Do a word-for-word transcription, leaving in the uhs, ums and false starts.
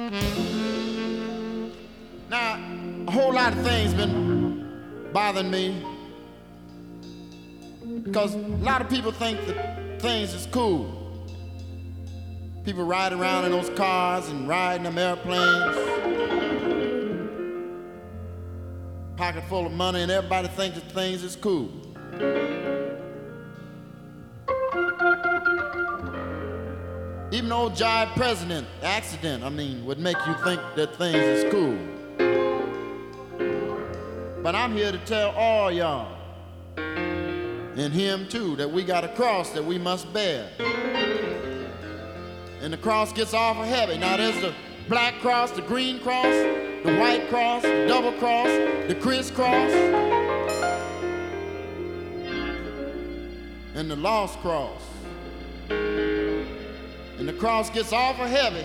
Now, a whole lot of things been bothering me because a lot of people think that things is cool. People ride around in those cars and riding them airplanes, pocket full of money, and everybody thinks that things is cool. Even old jive president, accident, I mean, would make you think that things is cool. But I'm here to tell all y'all, and him too, that we got a cross that we must bear. And the cross gets awful heavy. Now there's the black cross, the green cross, the white cross, the double cross, the crisscross, and the lost cross. And the cross gets awful heavy